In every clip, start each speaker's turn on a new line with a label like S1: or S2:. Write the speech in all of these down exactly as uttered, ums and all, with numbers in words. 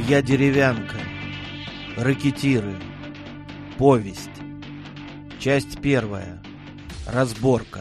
S1: Илья Деревянко. Рэкетиры. Повесть. Часть первая. Разборка.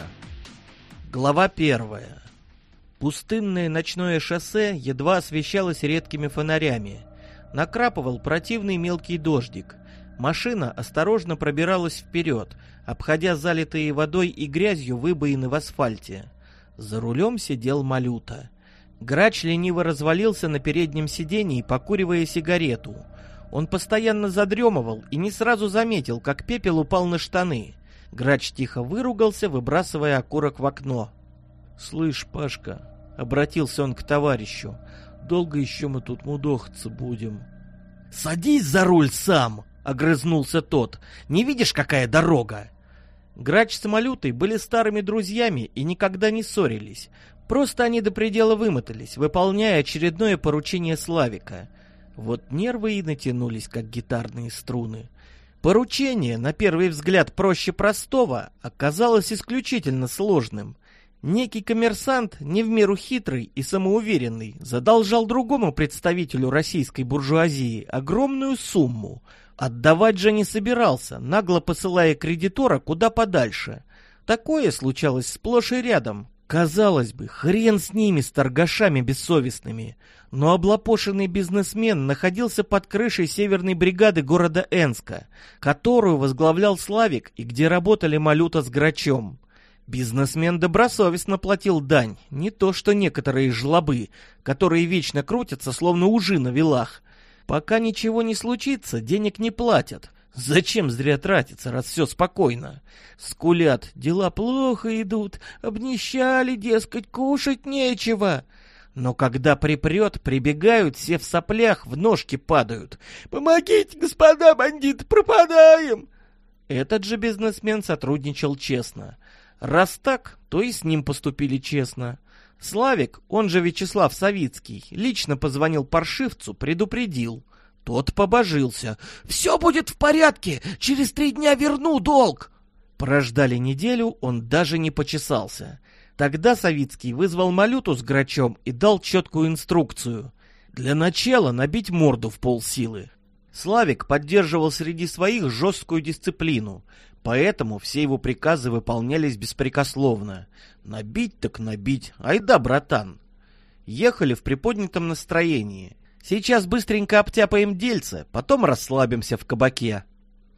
S1: Глава первая. Пустынное ночное шоссе едва освещалось редкими фонарями. Накрапывал противный мелкий дождик. Машина осторожно пробиралась вперед, обходя залитые водой и грязью выбоины в асфальте. За рулем сидел Малюта. Грач лениво развалился на переднем сиденье, покуривая сигарету. Он постоянно задремывал и не сразу заметил, как пепел упал на штаны. Грач тихо выругался, выбрасывая окурок в окно. «Слышь, Пашка», — обратился он к товарищу, — «долго еще мы тут мудохаться будем?» «Садись за руль сам!» — огрызнулся тот. «Не видишь, какая дорога?» Грач с Малютой были старыми друзьями и никогда не ссорились. Просто они до предела вымотались, выполняя очередное поручение Славика. Вот нервы и натянулись, как гитарные струны. Поручение, на первый взгляд проще простого, оказалось исключительно сложным. Некий коммерсант, не в меру хитрый и самоуверенный, задолжал другому представителю российской буржуазии огромную сумму. Отдавать же не собирался, нагло посылая кредитора куда подальше. Такое случалось сплошь и рядом. Казалось бы, хрен с ними, с торгашами бессовестными. Но облапошенный бизнесмен находился под крышей северной бригады города Энска, которую возглавлял Славик и где работали Малюта с Грачом. Бизнесмен добросовестно платил дань, не то что некоторые жлобы, которые вечно крутятся, словно ужи на вилах. Пока ничего не случится, денег не платят. Зачем зря тратиться, раз все спокойно? Скулят, дела плохо идут, обнищали, дескать, кушать нечего. Но когда припрет, прибегают, все в соплях, в ножки падают. «Помогите, господа бандиты, пропадаем!» Этот же бизнесмен сотрудничал честно. Раз так, то и с ним поступили честно. Славик, он же Вячеслав Савицкий, лично позвонил паршивцу, предупредил. Тот побожился. «Все будет в порядке, через три дня верну долг!» Прождали неделю, он даже не почесался. Тогда Савицкий вызвал Малюту с Грачом и дал четкую инструкцию. Для начала набить морду в полсилы. Славик поддерживал среди своих жесткую дисциплину, поэтому все его приказы выполнялись беспрекословно. Набить так набить, айда, братан. Ехали в приподнятом настроении. Сейчас быстренько обтяпаем дельце, потом расслабимся в кабаке.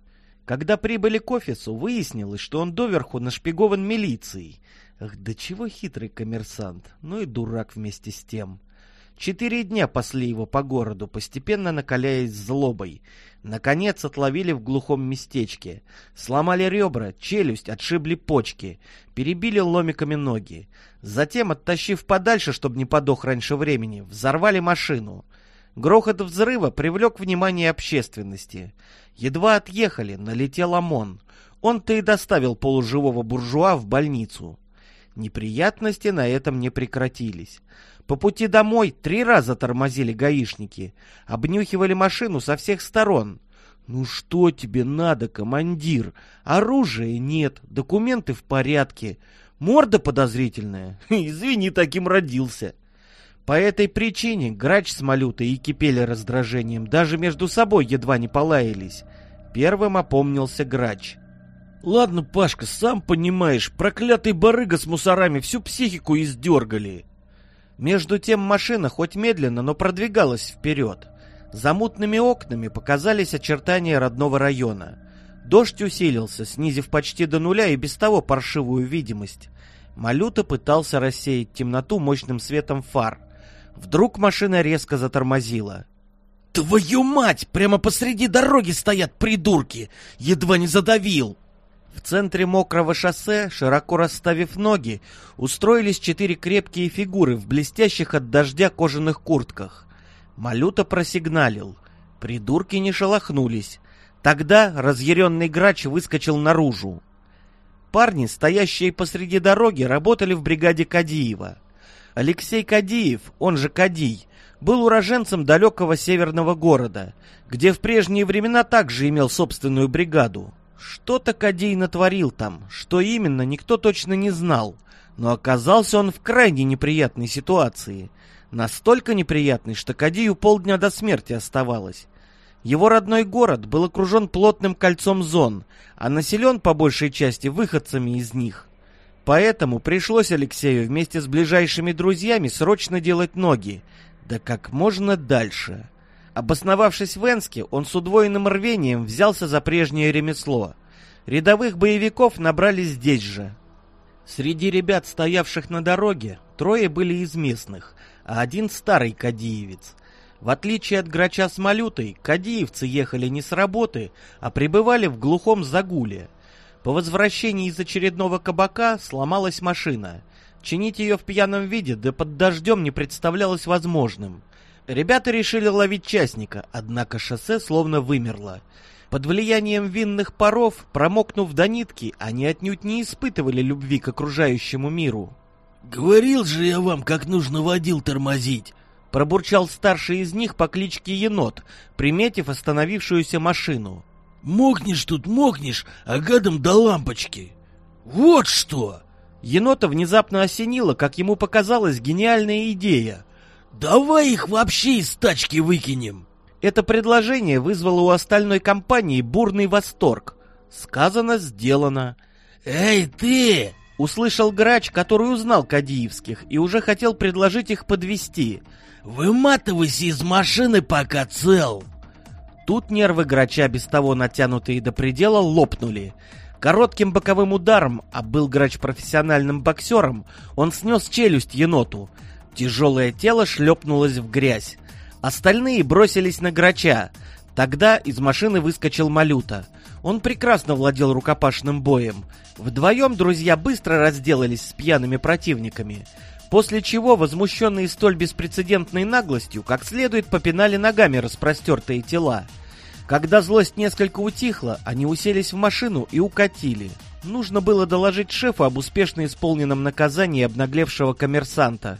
S1: Когда прибыли к офису, выяснилось, что он доверху нашпигован милицией. Ах, да чего хитрый коммерсант, ну и дурак вместе с тем. Четыре дня пасли его по городу, постепенно накаляясь злобой. Наконец отловили в глухом местечке. Сломали ребра, челюсть, отшибли почки. Перебили ломиками ноги. Затем, оттащив подальше, чтобы не подох раньше времени, взорвали машину. Грохот взрыва привлек внимание общественности. Едва отъехали, налетел ОМОН. Он-то и доставил полуживого буржуа в больницу. Неприятности на этом не прекратились. По пути домой три раза тормозили гаишники. Обнюхивали машину со всех сторон. «Ну что тебе надо, командир? Оружия нет, документы в порядке. Морда подозрительная? Извини, таким родился». По этой причине Грач с Малютой и кипели раздражением, даже между собой едва не полаялись. Первым опомнился Грач. «Ладно, Пашка, сам понимаешь, проклятый барыга с мусорами всю психику издергали». Между тем машина хоть медленно, но продвигалась вперед. За мутными окнами показались очертания родного района. Дождь усилился, снизив почти до нуля и без того паршивую видимость. Малюта пытался рассеять темноту мощным светом фар. Вдруг машина резко затормозила. «Твою мать! Прямо посреди дороги стоят придурки! Едва не задавил!» В центре мокрого шоссе, широко расставив ноги, устроились четыре крепкие фигуры в блестящих от дождя кожаных куртках. Малюта просигналил. Придурки не шелохнулись. Тогда разъяренный Грач выскочил наружу. Парни, стоящие посреди дороги, работали в бригаде Кадиева. Алексей Кадиев, он же Кадий, был уроженцем далекого северного города, где в прежние времена также имел собственную бригаду. Что-то Кадий натворил там, что именно, никто точно не знал, но оказался он в крайне неприятной ситуации. Настолько неприятный, что Кадию полдня до смерти оставалось. Его родной город был окружен плотным кольцом зон, а населен по большей части выходцами из них. Поэтому пришлось Алексею вместе с ближайшими друзьями срочно делать ноги, да как можно дальше. Обосновавшись в Энске, он с удвоенным рвением взялся за прежнее ремесло. Рядовых боевиков набрали здесь же. Среди ребят, стоявших на дороге, трое были из местных, а один старый кадиевец. В отличие от грача с малютой, кадиевцы ехали не с работы, а пребывали в глухом загуле. По возвращении из очередного кабака сломалась машина. Чинить ее в пьяном виде, да под дождем, не представлялось возможным. Ребята решили ловить частника, однако шоссе словно вымерло. Под влиянием винных паров, промокнув до нитки, они отнюдь не испытывали любви к окружающему миру.
S2: «Говорил же я вам, как нужно водил тормозить!»
S1: Пробурчал старший из них по кличке Енот, приметив остановившуюся машину.
S2: «Мокнешь тут, мокнешь, а гадом до лампочки! Вот что!»
S1: Енота внезапно осенило, как ему показалась гениальная идея.
S2: «Давай их вообще из тачки выкинем!»
S1: Это предложение вызвало у остальной компании бурный восторг. Сказано, сделано.
S2: «Эй, ты!»
S1: — услышал грач, который узнал кадиевских и уже хотел предложить их подвезти.
S2: «Выматывайся из машины, пока цел!»
S1: Тут нервы грача, без того натянутые до предела, лопнули. Коротким боковым ударом, а был грач профессиональным боксером, он снес челюсть еноту. Тяжелое тело шлепнулось в грязь. Остальные бросились на грача. Тогда из машины выскочил Малюта. Он прекрасно владел рукопашным боем. Вдвоем друзья быстро разделались с пьяными противниками, после чего, возмущенные столь беспрецедентной наглостью, как следует попинали ногами распростертые тела. Когда злость несколько утихла, они уселись в машину и укатили. Нужно было доложить шефу об успешно исполненном наказании обнаглевшего коммерсанта.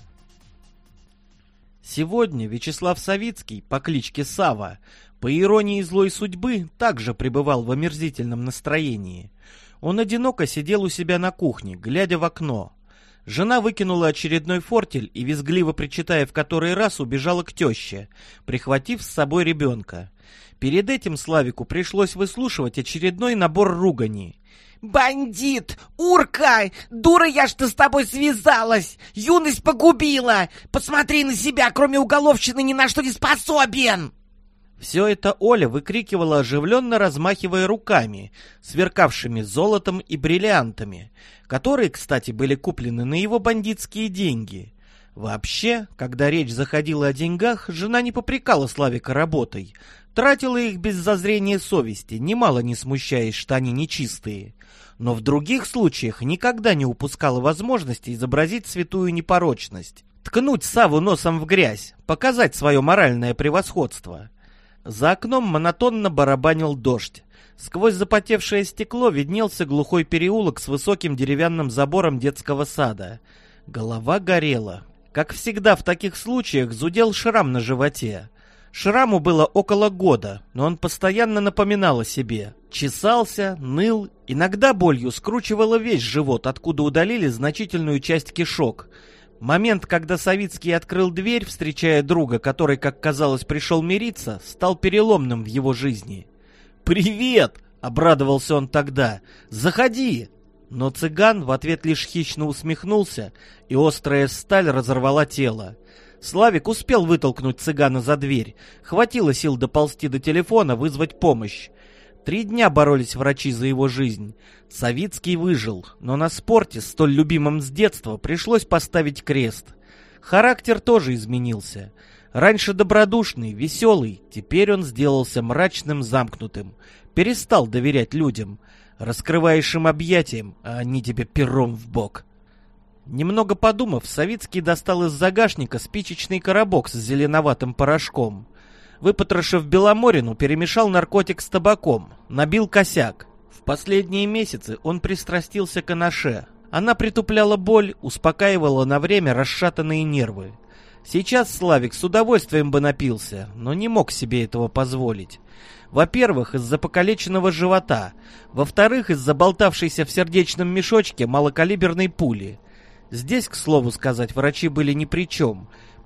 S1: Сегодня Вячеслав Савицкий по кличке Сава, по иронии злой судьбы, также пребывал в омерзительном настроении. Он одиноко сидел у себя на кухне, глядя в окно. Жена выкинула очередной фортель и, визгливо причитая в который раз, убежала к теще, прихватив с собой ребенка. Перед этим Славику пришлось выслушивать очередной набор ругани.
S3: «Бандит! Урка! Дура я, что с тобой связалась! Юность погубила! Посмотри на себя, кроме уголовщины ни на что не способен!»
S1: Все это Оля выкрикивала, оживленно размахивая руками, сверкавшими золотом и бриллиантами, которые, кстати, были куплены на его бандитские деньги. Вообще, когда речь заходила о деньгах, жена не попрекала Славика работой, тратила их без зазрения совести, немало не смущаясь, что они нечистые. Но в других случаях никогда не упускала возможности изобразить святую непорочность, ткнуть Саву носом в грязь, показать свое моральное превосходство. За окном монотонно барабанил дождь. Сквозь запотевшее стекло виднелся глухой переулок с высоким деревянным забором детского сада. Голова горела. Как всегда в таких случаях зудел шрам на животе. Шраму было около года, но он постоянно напоминал о себе. Чесался, ныл, иногда болью скручивало весь живот, откуда удалили значительную часть кишок. Момент, когда Савицкий открыл дверь, встречая друга, который, как казалось, пришел мириться, стал переломным в его жизни. «Привет!» — обрадовался он тогда. «Заходи!» Но цыган в ответ лишь хищно усмехнулся, и острая сталь разорвала тело. Славик успел вытолкнуть цыгана за дверь. Хватило сил доползти до телефона, вызвать помощь. Три дня боролись врачи за его жизнь. Савицкий выжил, но на спорте, столь любимом с детства, пришлось поставить крест. Характер тоже изменился. Раньше добродушный, веселый, теперь он сделался мрачным, замкнутым. Перестал доверять людям. Раскрываешь им объятием, а они тебе пером в бок. Немного подумав, Савицкий достал из загашника спичечный коробок с зеленоватым порошком. Выпотрошив Беломорину, перемешал наркотик с табаком, набил косяк. В последние месяцы он пристрастился к анаше. Она притупляла боль, успокаивала на время расшатанные нервы. Сейчас Славик с удовольствием бы напился, но не мог себе этого позволить. Во-первых, из-за покалеченного живота. Во-вторых, из-за болтавшейся в сердечном мешочке малокалиберной пули. Здесь, к слову сказать, врачи были ни при чем.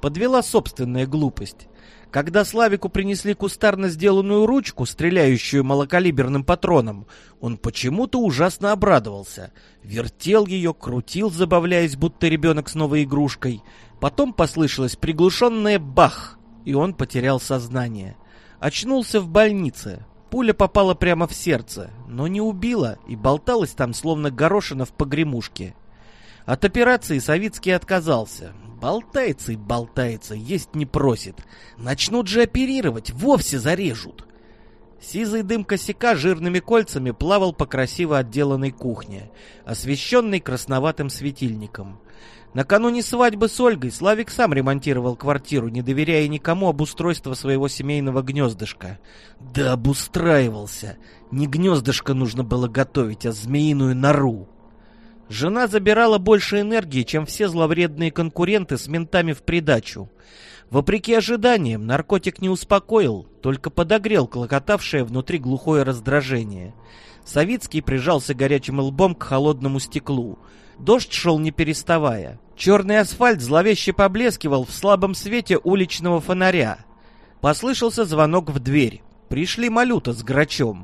S1: Подвела собственная глупость. Когда Славику принесли кустарно сделанную ручку, стреляющую малокалиберным патроном, он почему-то ужасно обрадовался. Вертел ее, крутил, забавляясь, будто ребенок с новой игрушкой. Потом послышалось приглушенное «бах», и он потерял сознание. Очнулся в больнице. Пуля попала прямо в сердце, но не убила и болталась там, словно горошина в погремушке. От операции Савицкий отказался. Болтается и болтается, есть не просит. Начнут же оперировать, вовсе зарежут. Сизый дым косяка жирными кольцами плавал по красиво отделанной кухне, освещенной красноватым светильником. Накануне свадьбы с Ольгой Славик сам ремонтировал квартиру, не доверяя никому обустройство своего семейного гнездышка. Да обустраивался. Не гнездышко нужно было готовить, а змеиную нору. Жена забирала больше энергии, чем все зловредные конкуренты с ментами в придачу. Вопреки ожиданиям, наркотик не успокоил, только подогрел клокотавшее внутри глухое раздражение. Савицкий прижался горячим лбом к холодному стеклу. Дождь шел не переставая. Черный асфальт зловеще поблескивал в слабом свете уличного фонаря. Послышался звонок в дверь. Пришли Малюта с Грачом.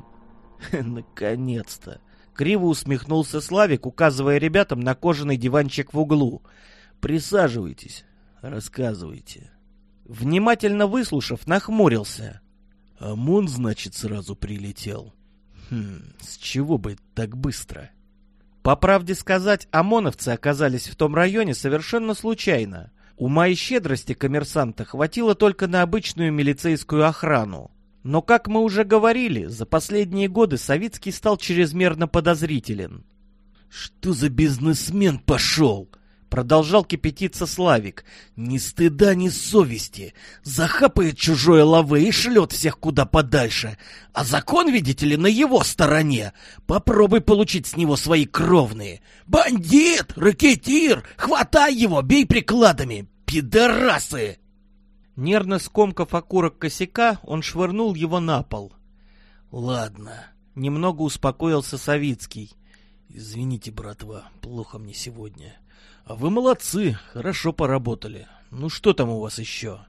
S1: Наконец-то! Криво усмехнулся Славик, указывая ребятам на кожаный диванчик в углу. «Присаживайтесь, рассказывайте». Внимательно выслушав, нахмурился. «ОМОН, значит, сразу прилетел? Хм, с чего бы так быстро?» По правде сказать, ОМОНовцы оказались в том районе совершенно случайно. Ума и щедрости коммерсанта хватило только на обычную милицейскую охрану. Но, как мы уже говорили, за последние годы Савицкий стал чрезмерно подозрителен. «Что за бизнесмен пошел?» — продолжал кипятиться Славик. «Ни стыда, ни совести. Захапает чужое лавы и шлет всех куда подальше. А закон, видите ли, на его стороне. Попробуй получить с него свои кровные. Бандит! Рэкетир! Хватай его, бей прикладами! Пидорасы!» Нервно скомкав окурок косяка, он швырнул его на пол. «Ладно», — немного успокоился Савицкий. «Извините, братва, плохо мне сегодня. А вы молодцы, хорошо поработали. Ну что там у вас еще?»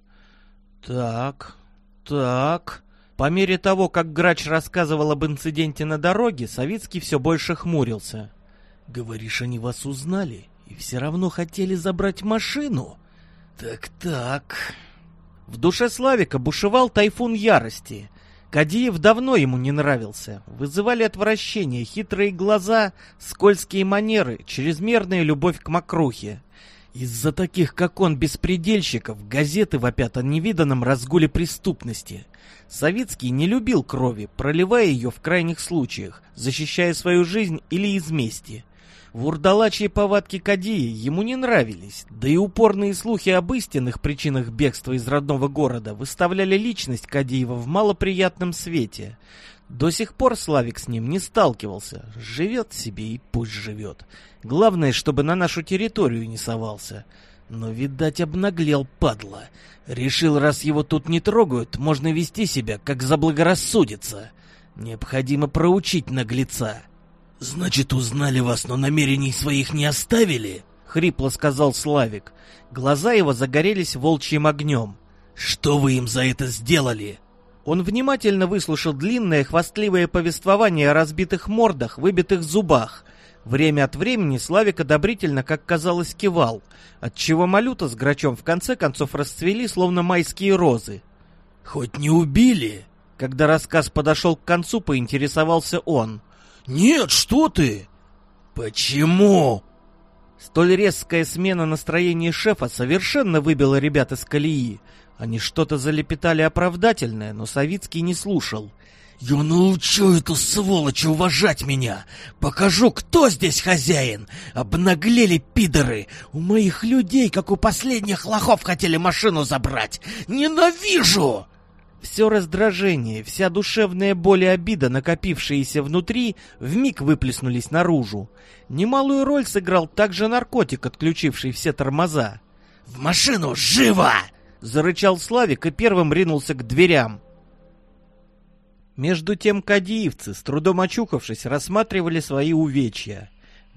S1: «Так, так...» По мере того, как Грач рассказывал об инциденте на дороге, Савицкий все больше хмурился. «Говоришь, они вас узнали и все равно хотели забрать машину? Так-так...» В душе Славика бушевал тайфун ярости. Кадиев давно ему не нравился. Вызывали отвращение хитрые глаза, скользкие манеры, чрезмерная любовь к мокрухе. Из-за таких, как он, беспредельщиков, газеты вопят о невиданном разгуле преступности. Савицкий не любил крови, проливая ее в крайних случаях, защищая свою жизнь или из мести. Вурдалачьи повадки Кадии ему не нравились, да и упорные слухи об истинных причинах бегства из родного города выставляли личность Кадиева в малоприятном свете. До сих пор Славик с ним не сталкивался. Живет себе и пусть живет. Главное, чтобы на нашу территорию не совался. Но, видать, обнаглел, падла. Решил, раз его тут не трогают, можно вести себя, как заблагорассудится. Необходимо проучить наглеца. «Значит, узнали вас, но намерений своих не оставили?» — хрипло сказал Славик. Глаза его загорелись волчьим огнем. «Что вы им за это сделали?» Он внимательно выслушал длинное хвастливое повествование о разбитых мордах, выбитых зубах. Время от времени Славик одобрительно, как казалось, кивал, отчего Малюта с Грачом в конце концов расцвели, словно майские розы. «Хоть не убили?» Когда рассказ подошел к концу, поинтересовался он. «Нет, что ты!» «Почему?» Столь резкая смена настроения шефа совершенно выбила ребят из колеи. Они что-то залепетали оправдательное, но Савицкий не слушал. «Я научу эту сволочь уважать меня! Покажу, кто здесь хозяин! Обнаглели пидоры! У моих людей, как у последних лохов, хотели машину забрать! Ненавижу!» Все раздражение, вся душевная боль и обида, накопившиеся внутри, вмиг выплеснулись наружу. Немалую роль сыграл также наркотик, отключивший все тормоза. «В машину, живо!» — зарычал Славик и первым ринулся к дверям. Между тем кадиевцы, с трудом очухавшись, рассматривали свои увечья.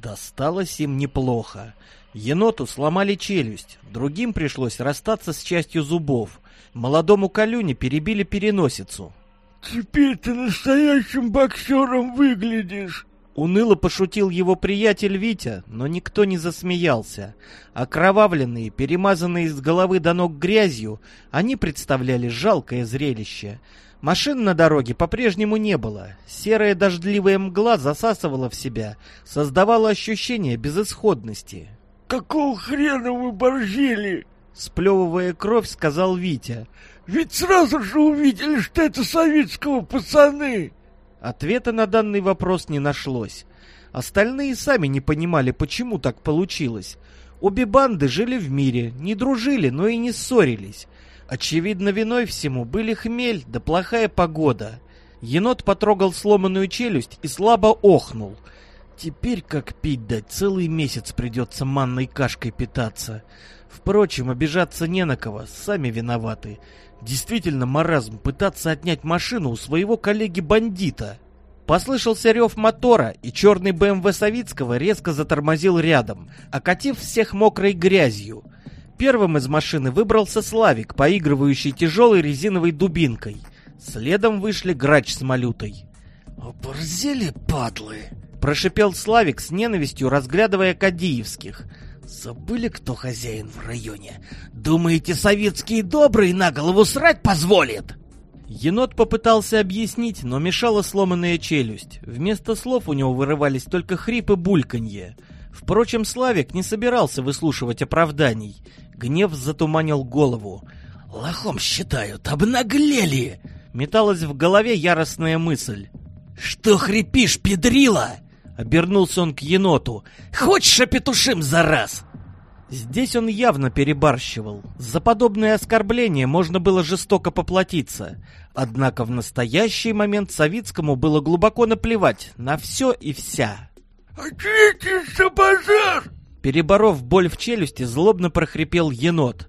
S1: Досталось им неплохо. Еноту сломали челюсть, другим пришлось расстаться с частью зубов. Молодому Калюне перебили переносицу.
S2: «Теперь ты настоящим боксером выглядишь!»
S1: Уныло пошутил его приятель Витя, но никто не засмеялся. Окровавленные, перемазанные с головы до ног грязью, они представляли жалкое зрелище. Машин на дороге по-прежнему не было. Серая дождливая мгла засасывала в себя, создавала ощущение безысходности.
S2: «Какого хрена вы борзели?»
S1: Сплевывая кровь, сказал Витя.
S2: «Ведь сразу же увидели, что это советского пацаны!»
S1: Ответа на данный вопрос не нашлось. Остальные сами не понимали, почему так получилось. Обе банды жили в мире, не дружили, но и не ссорились. Очевидно, виной всему были хмель да плохая погода. Енот потрогал сломанную челюсть и слабо охнул. Теперь как пить дать, целый месяц придется манной кашкой питаться. Впрочем, обижаться не на кого, сами виноваты. Действительно маразм пытаться отнять машину у своего коллеги-бандита. Послышался рев мотора, и черный бэ эм вэ Савицкого резко затормозил рядом, окатив всех мокрой грязью. Первым из машины выбрался Славик, поигрывающий тяжелой резиновой дубинкой. Следом вышли Грач с Малютой.
S2: «Оборзели, падлы!»
S1: — прошипел Славик с ненавистью, разглядывая Кадиевских.
S3: «Забыли, кто хозяин в районе? Думаете, советские добрые на голову срать позволят?»
S1: Енот попытался объяснить, но мешала сломанная челюсть. Вместо слов у него вырывались только хрип и бульканье. Впрочем, Славик не собирался выслушивать оправданий. Гнев затуманил голову.
S3: «Лохом считают, обнаглели!»
S1: Металась в голове яростная мысль.
S3: «Что хрипишь, педрила?»
S1: Обернулся он к еноту.
S3: «Хочешь, опетушим за раз?»
S1: Здесь он явно перебарщивал. За подобное оскорбление можно было жестоко поплатиться. Однако в настоящий момент Савицкому было глубоко наплевать на все и вся.
S2: «Ответьте за базар!»
S1: Переборов боль в челюсти, злобно прохрипел енот.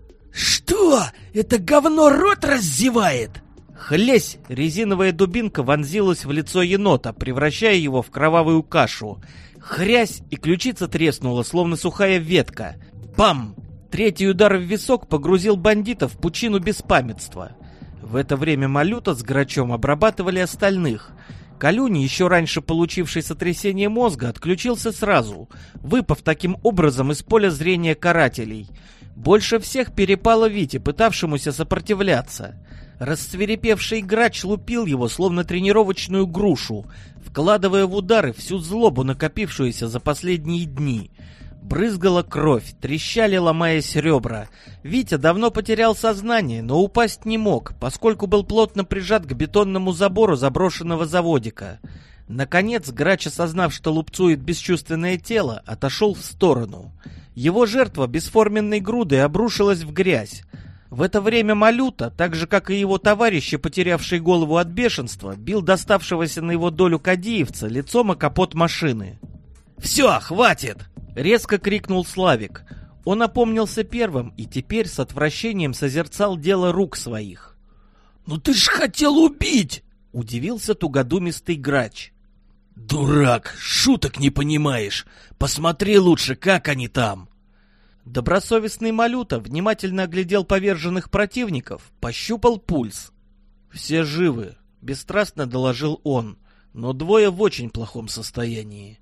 S3: «Что? Это говно рот раззевает?»
S1: Хлесь! Резиновая дубинка вонзилась в лицо енота, превращая его в кровавую кашу. Хрясь, и ключица треснула, словно сухая ветка. Бам! Третий удар в висок погрузил бандита в пучину беспамятства. В это время Малюта с Грачом обрабатывали остальных. Калюни, еще раньше получивший сотрясение мозга, отключился сразу, выпав таким образом из поля зрения карателей. Больше всех перепало Вите, пытавшемуся сопротивляться. Рассвирепевший Грач лупил его, словно тренировочную грушу, вкладывая в удары всю злобу, накопившуюся за последние дни. Брызгала кровь, трещали, ломаясь ребра. Витя давно потерял сознание, но упасть не мог, поскольку был плотно прижат к бетонному забору заброшенного заводика. Наконец, Грач, осознав, что лупцует бесчувственное тело, отошел в сторону. Его жертва бесформенной грудой обрушилась в грязь. В это время Малюта, так же как и его товарищи, потерявший голову от бешенства, бил доставшегося на его долю кадиевца лицом о капот машины.
S3: «Все, хватит!»
S1: — резко крикнул Славик. Он опомнился первым и теперь с отвращением созерцал дело рук своих.
S3: «Ну ты ж хотел убить!»
S1: — удивился тугодумистый Грач.
S3: «Дурак, шуток не понимаешь. Посмотри лучше, как они там!»
S1: Добросовестный Малюта внимательно оглядел поверженных противников, пощупал пульс. «Все живы», — бесстрастно доложил он, но двое в очень плохом состоянии.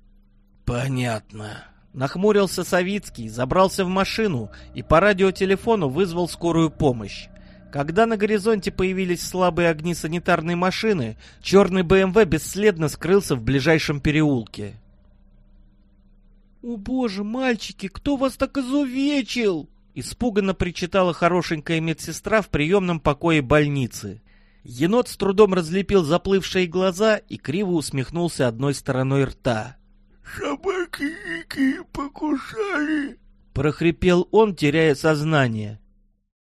S3: «Понятно»,
S1: — нахмурился Савицкий, забрался в машину и по радиотелефону вызвал скорую помощь. Когда на горизонте появились слабые огни санитарной машины, черный бэ эм вэ бесследно скрылся в ближайшем переулке. «О боже, мальчики, кто вас так изувечил?» — испуганно причитала хорошенькая медсестра в приемном покое больницы. Енот с трудом разлепил заплывшие глаза и криво усмехнулся одной стороной рта.
S2: «Собаки дикие покусали!»
S1: — прохрипел он, теряя сознание.